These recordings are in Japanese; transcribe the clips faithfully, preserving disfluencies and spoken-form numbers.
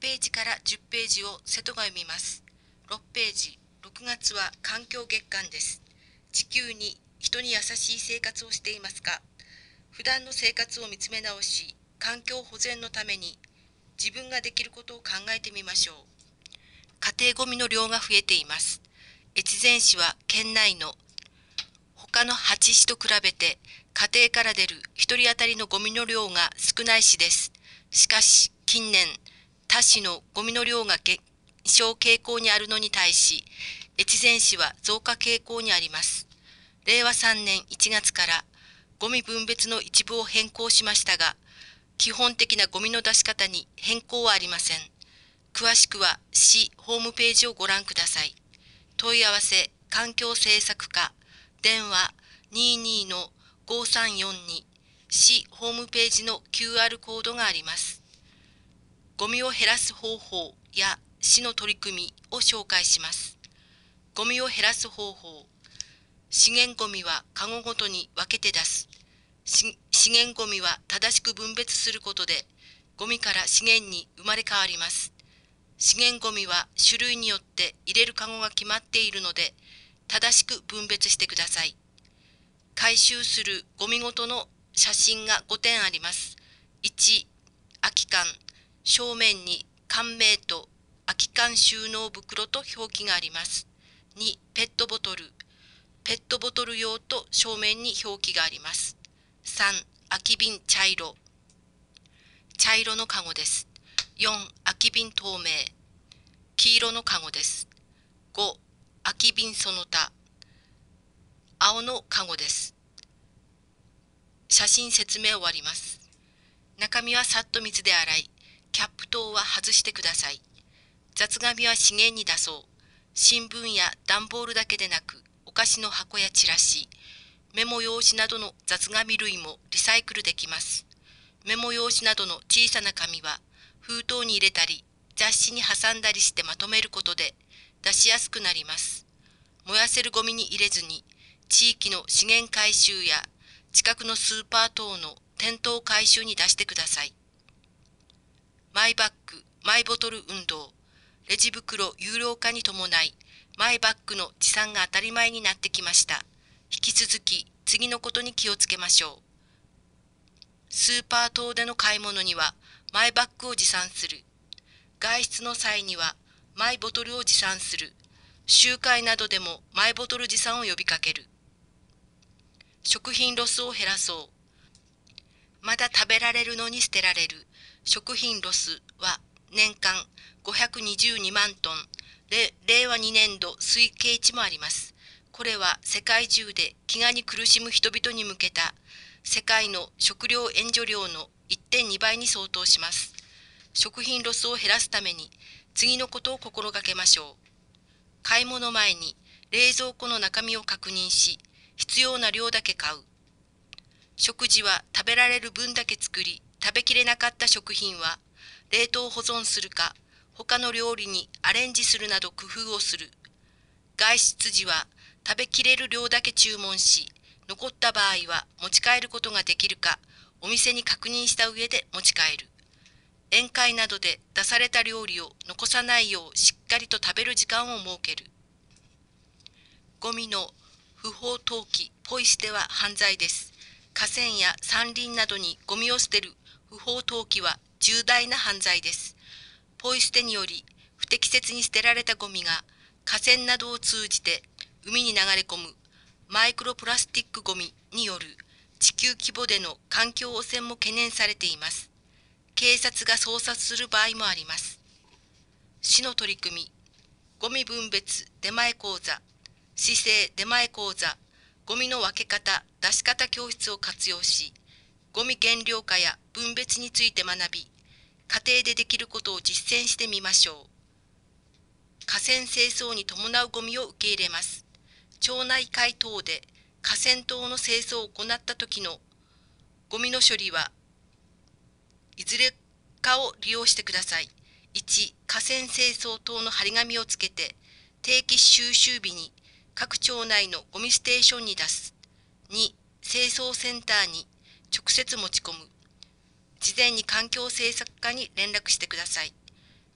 ページからじゅっページを瀬戸が読みます。ろくページ、ろくがつは環境月間です。地球に人に優しい生活をしていますか？普段の生活を見つめ直し、環境保全のために自分ができることを考えてみましょう。家庭ごみの量が増えています。越前市は県内の他のはち市と比べて家庭から出るひとり当たりのゴミの量が少ない市です。しかし近年、他市のゴミの量が減少傾向にあるのに対し、越前市は増加傾向にあります。れいわさんねんいちがつからゴミ分別の一部を変更しましたが、基本的なゴミの出し方に変更はありません。詳しくは市ホームページをご覧ください。問い合わせ環境政策課、電話 にじゅうに のごさんよんに、市ホームページの キューアール コードがあります。ゴミを減らす方法や市の取り組みを紹介します。ゴミを減らす方法。資源ゴミはカゴごとに分けて出す。資源ゴミは正しく分別することで、ゴミから資源に生まれ変わります。資源ゴミは種類によって入れるカゴが決まっているので、正しく分別してください。回収するゴミごとの写真がごてんあります。いち、空き缶。正面に缶名と空き缶収納袋と表記があります。に、ペットボトル。ペットボトル用と正面に表記があります。さん、空き瓶茶色。茶色のカゴです。よん、空き瓶透明。黄色のカゴです。ご、空き瓶その他。青のカゴです。写真説明終わります。中身はさっと水で洗い、キャップ等は外してください。雑紙は資源に出そう。新聞や段ボールだけでなく、お菓子の箱やチラシ、メモ用紙などの雑紙類もリサイクルできます。メモ用紙などの小さな紙は封筒に入れたり、雑誌に挟んだりしてまとめることで出しやすくなります。燃やせるゴミに入れずに、地域の資源回収や近くのスーパー等の店頭回収に出してください。マイバッグ、マイボトル運動。レジ袋有料化に伴い、マイバッグの持参が当たり前になってきました。引き続き、次のことに気をつけましょう。スーパー等での買い物には、マイバッグを持参する。外出の際には、マイボトルを持参する。集会などでもマイボトル持参を呼びかける。食品ロスを減らそう。まだ食べられるのに捨てられる食品ロスは年間ごひゃくにじゅうにまんトン、れいわにねんど推計値もあります。これは世界中で飢餓に苦しむ人々に向けた世界の食料援助量の いってんにばいに相当します。食品ロスを減らすために次のことを心がけましょう。買い物前に冷蔵庫の中身を確認し、必要な量だけ買う。食事は食べられる分だけ作り、食べきれなかった食品は冷凍保存するか、他の料理にアレンジするなど工夫をする。外出時は食べきれる量だけ注文し、残った場合は持ち帰ることができるか、お店に確認した上で持ち帰る。宴会などで出された料理を残さないようしっかりと食べる時間を設ける。ゴミの不法投棄、ポイ捨ては犯罪です。河川や山林などにゴミを捨てる不法投棄は重大な犯罪です。ポイ捨てにより不適切に捨てられたゴミが河川などを通じて海に流れ込むマイクロプラスティックゴミによる地球規模での環境汚染も懸念されています。警察が捜査する場合もあります。市の取り組み、ゴミ分別出前講座、市政出前講座、ゴミの分け方、出し方教室を活用し、ゴミ減量化や分別について学び、家庭でできることを実践してみましょう。河川清掃に伴うゴミを受け入れます。町内会等で河川等の清掃を行った時のゴミの処理はいずれかを利用してください。いち、河川清掃等の張り紙をつけて、定期収集日に各町内のゴミステーションに出す。に、清掃センターに直接持ち込む。事前に環境政策課に連絡してください。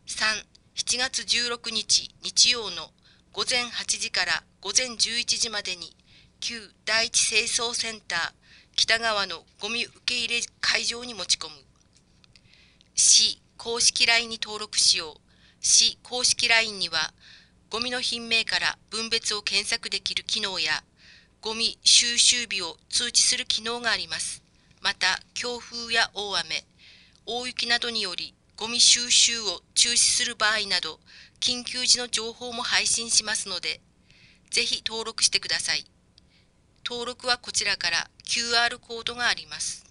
さん、しちがつじゅうろくにち日曜のごぜんはちじからごぜんじゅういちじまでに旧第一清掃センター北側のゴミ受け入れ会場に持ち込む。市公式 ライン に登録しよう。市公式 ライン にはゴミの品名から分別を検索できる機能やゴミ収集日を通知する機能があります。また強風や大雨、大雪などによりゴミ収集を中止する場合など緊急時の情報も配信しますので、ぜひ登録してください。登録はこちらから キューアール コードがあります。